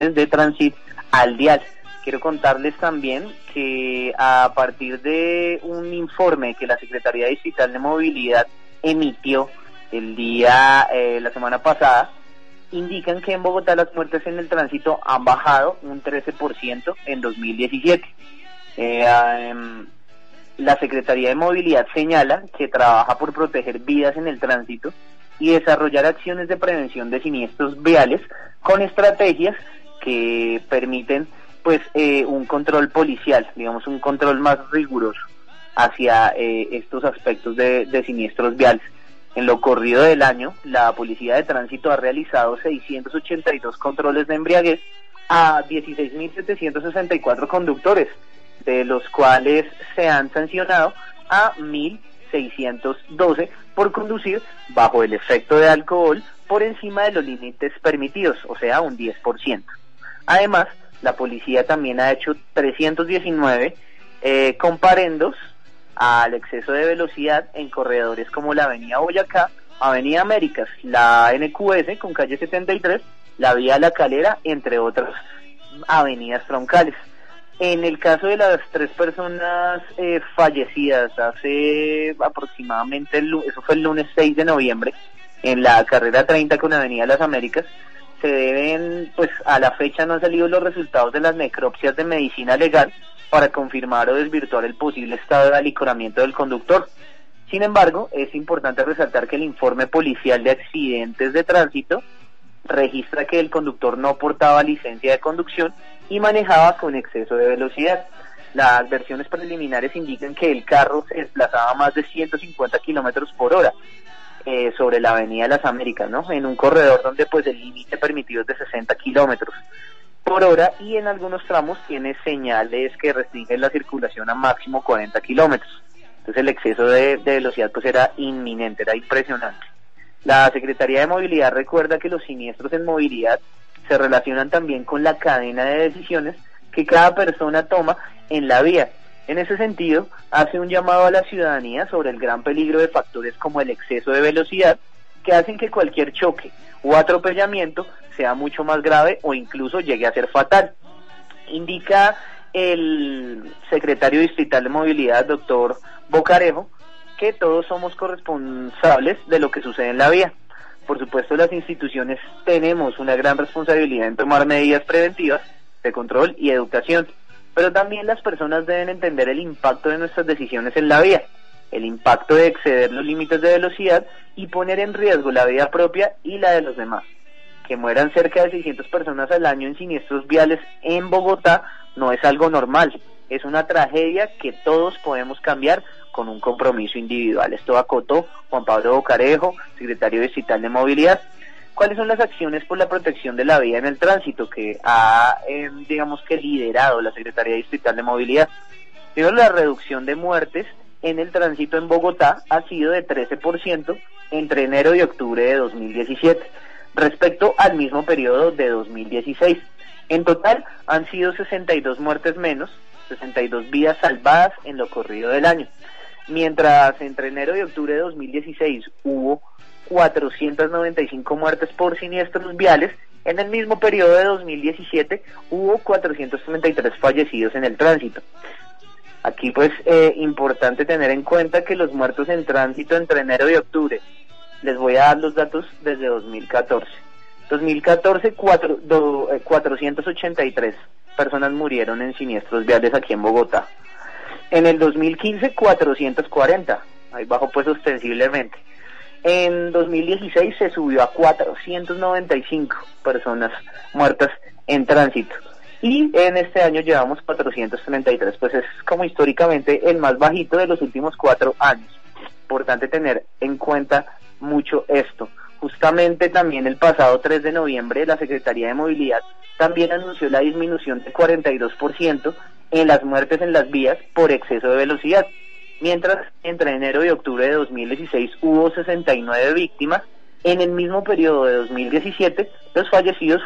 de tránsito al dial. Quiero contarles también que a partir de un informe que la Secretaría Distrital de Movilidad emitió la semana pasada, indican que en Bogotá las muertes en el tránsito han bajado un 13% en 2017. La Secretaría de Movilidad señala que trabaja por proteger vidas en el tránsito y desarrollar acciones de prevención de siniestros viales con estrategias que permiten un control policial, digamos un control más riguroso hacia estos aspectos de siniestros viales. En lo corrido del año, la Policía de Tránsito ha realizado 682 controles de embriaguez a 16.764 conductores, de los cuales se han sancionado a 1.612 por conducir bajo el efecto de alcohol por encima de los límites permitidos, o sea, un 10%. Además, la policía también ha hecho 319 comparendos al exceso de velocidad en corredores como la Avenida Boyacá, Avenida Américas, la NQS con calle 73, la Vía La Calera, entre otras avenidas troncales. En el caso de las 3 personas fallecidas hace aproximadamente, eso fue el lunes 6 de noviembre, en la carrera 30 con Avenida Las Américas, se deben, a la fecha no han salido los resultados de las necropsias de medicina legal para confirmar o desvirtuar el posible estado de alicoramiento del conductor. Sin embargo, es importante resaltar que el informe policial de accidentes de tránsito registra que el conductor no portaba licencia de conducción y manejaba con exceso de velocidad. Las versiones preliminares indican que el carro se desplazaba a más de 150 kilómetros por hora sobre la Avenida Las Américas, ¿no? En un corredor donde el límite permitido es de 60 kilómetros por hora y en algunos tramos tiene señales que restringen la circulación a máximo 40 kilómetros. Entonces el exceso de velocidad era inminente, era impresionante. La Secretaría de Movilidad recuerda que los siniestros en movilidad se relacionan también con la cadena de decisiones que cada persona toma en la vía. En ese sentido, hace un llamado a la ciudadanía sobre el gran peligro de factores como el exceso de velocidad, que hacen que cualquier choque o atropellamiento sea mucho más grave o incluso llegue a ser fatal. Indica el secretario distrital de Movilidad, doctor Bocarejo, que todos somos corresponsables de lo que sucede en la vía. Por supuesto, las instituciones tenemos una gran responsabilidad en tomar medidas preventivas de control y educación, pero también las personas deben entender el impacto de nuestras decisiones en la vía, el impacto de exceder los límites de velocidad y poner en riesgo la vida propia y la de los demás. Que mueran cerca de 600 personas al año en siniestros viales en Bogotá no es algo normal, es una tragedia que todos podemos cambiar con un compromiso individual. Esto acotó Juan Pablo Bocarejo, secretario distrital de Movilidad. ¿Cuáles son las acciones por la protección de la vía en el tránsito que ha, liderado la Secretaría Distrital de Movilidad? Primero, la reducción de muertes en el tránsito en Bogotá ha sido de 13% entre enero y octubre de 2017, respecto al mismo periodo de 2016. En total, han sido 62 muertes menos, 62 vidas salvadas en lo corrido del año. Mientras entre enero y octubre de 2016 hubo 495 muertes por siniestros viales, en el mismo periodo de 2017 hubo 433 fallecidos en el tránsito. Aquí importante tener en cuenta que los muertos en tránsito entre enero y octubre, les voy a dar los datos desde 2014. 2014, 483 personas murieron en siniestros viales aquí en Bogotá. En el 2015, 440, ahí bajó ostensiblemente. En 2016 se subió a 495 personas muertas en tránsito. Y en este año llevamos 433, es como históricamente el más bajito de los últimos 4 años. Importante tener en cuenta mucho esto. Justamente también el pasado 3 de noviembre la Secretaría de Movilidad también anunció la disminución de 42% en las muertes en las vías por exceso de velocidad, mientras entre enero y octubre de 2016 hubo 69 víctimas. En el mismo periodo de 2017 los fallecidos